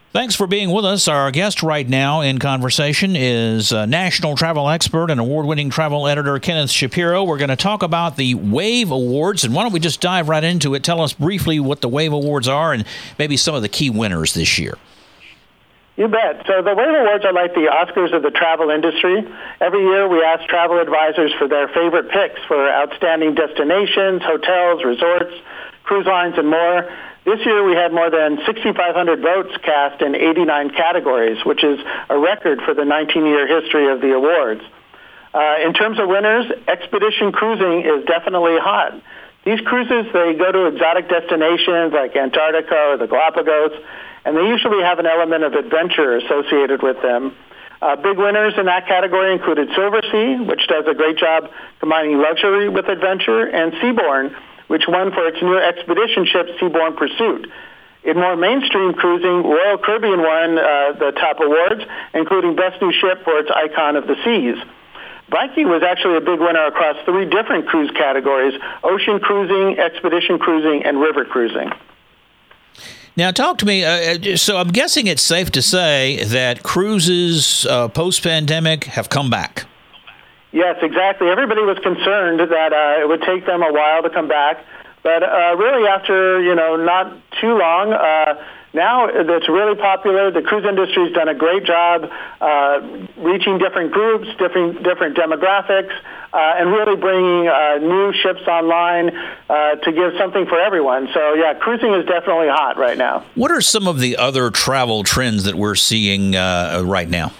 Thanks for being with us. Our guest right now in conversation is national travel expert and award-winning travel editor Kenneth Shapiro. We're going to talk about the WAVE Awards, and why don't we just dive right into it? Tell us briefly what the WAVE Awards are and maybe some of the key winners this year. You bet. So the WAVE Awards are like the Oscars of the travel industry. Every year we ask travel advisors for their favorite picks for outstanding destinations, hotels, resorts, cruise lines, and more. This year we had more than 6,500 votes cast in 89 categories, which is a record for the 19-year history of the awards. In terms of winners, expedition cruising is definitely hot. These cruises, they go to exotic destinations like Antarctica or the Galapagos, and they usually have an element of adventure associated with them. Big winners in that category included Silversea, which does a great job combining luxury with adventure, and Seabourn, which won for its new expedition ship, Seabourn Pursuit. In more mainstream cruising, Royal Caribbean won the top awards, including Best New Ship for its Icon of the Seas. Viking was actually a big winner across 3 different cruise categories: ocean cruising, expedition cruising, and river cruising. Now, talk to me. So I'm guessing it's safe to say that cruises post-pandemic have come back. Yes, exactly. Everybody was concerned that it would take them a while to come back. But really after, not too long, now it's really popular. The cruise industry's done a great job reaching different groups, different demographics, and really bringing new ships online to give something for everyone. So, yeah, cruising is definitely hot right now. What are some of the other travel trends that we're seeing right now?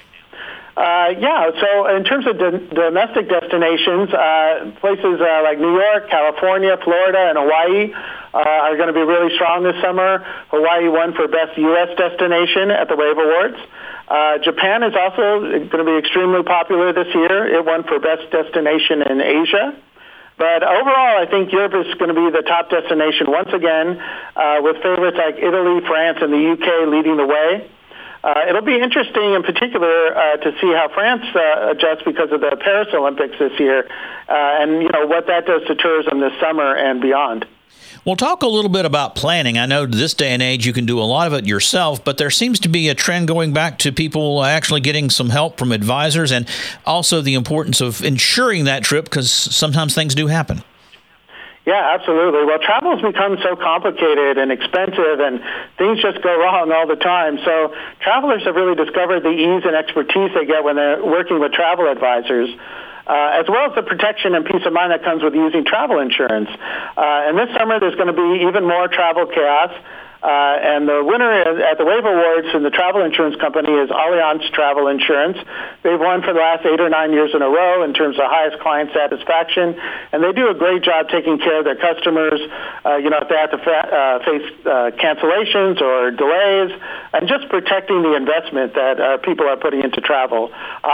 So in terms of domestic destinations, places like New York, California, Florida, and Hawaii are going to be really strong this summer. Hawaii won for Best U.S. Destination at the WAVE Awards. Japan is also going to be extremely popular this year. It won for Best Destination in Asia. But overall, I think Europe is going to be the top destination once again, with favorites like Italy, France, and the U.K. leading the way. It'll be interesting in particular to see how France adjusts because of the Paris Olympics this year and, what that does to tourism this summer and beyond. Well, talk a little bit about planning. I know this day and age you can do a lot of it yourself, but there seems to be a trend going back to people actually getting some help from advisors, and also the importance of insuring that trip because sometimes things do happen. Yeah, absolutely. Well, travel has become so complicated and expensive, and things just go wrong all the time. So travelers have really discovered the ease and expertise they get when they're working with travel advisors, as well as the protection and peace of mind that comes with using travel insurance. And this summer, there's going to be even more travel chaos. And the winner at the WAVE Awards from the travel insurance company is Allianz Travel Insurance. They've won for the last 8 or 9 years in a row in terms of highest client satisfaction, and they do a great job taking care of their customers, if they have to face cancellations or delays, and just protecting the investment that people are putting into travel.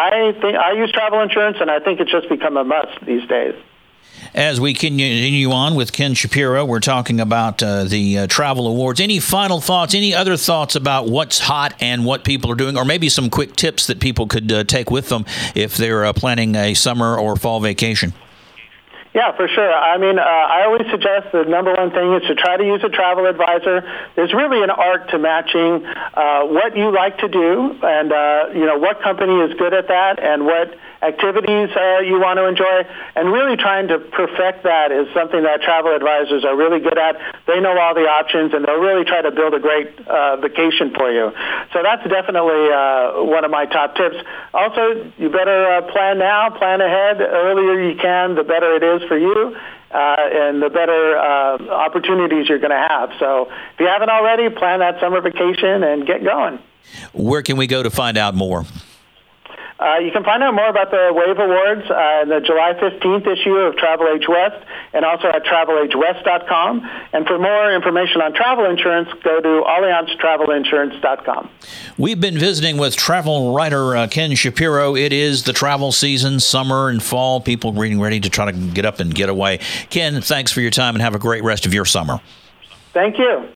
I use travel insurance, and I think it's just become a must these days. As we continue on with Ken Shapiro, we're talking about the Travel Awards. Any final thoughts, any other thoughts about what's hot and what people are doing, or maybe some quick tips that people could take with them if they're planning a summer or fall vacation? Yeah, for sure. I always suggest the number one thing is to try to use a travel advisor. There's really an art to matching what you like to do and, what company is good at that and what activities you want to enjoy. And really trying to perfect that is something that travel advisors are really good at. They know all the options, and they'll really try to build a great vacation for you. So that's definitely one of my top tips. Also, you better plan now, plan ahead. The earlier you can, the better it is for you, and the better opportunities you're going to have. So if you haven't already, plan that summer vacation and get going. Where can we go to find out more? You can find out more about the WAVE Awards in the July 15th issue of Travel Age West, and also at travelagewest.com. And for more information on travel insurance, go to allianztravelinsurance.com. We've been visiting with travel writer Ken Shapiro. It is the travel season, summer and fall, people getting ready to try to get up and get away. Ken, thanks for your time, and have a great rest of your summer. Thank you.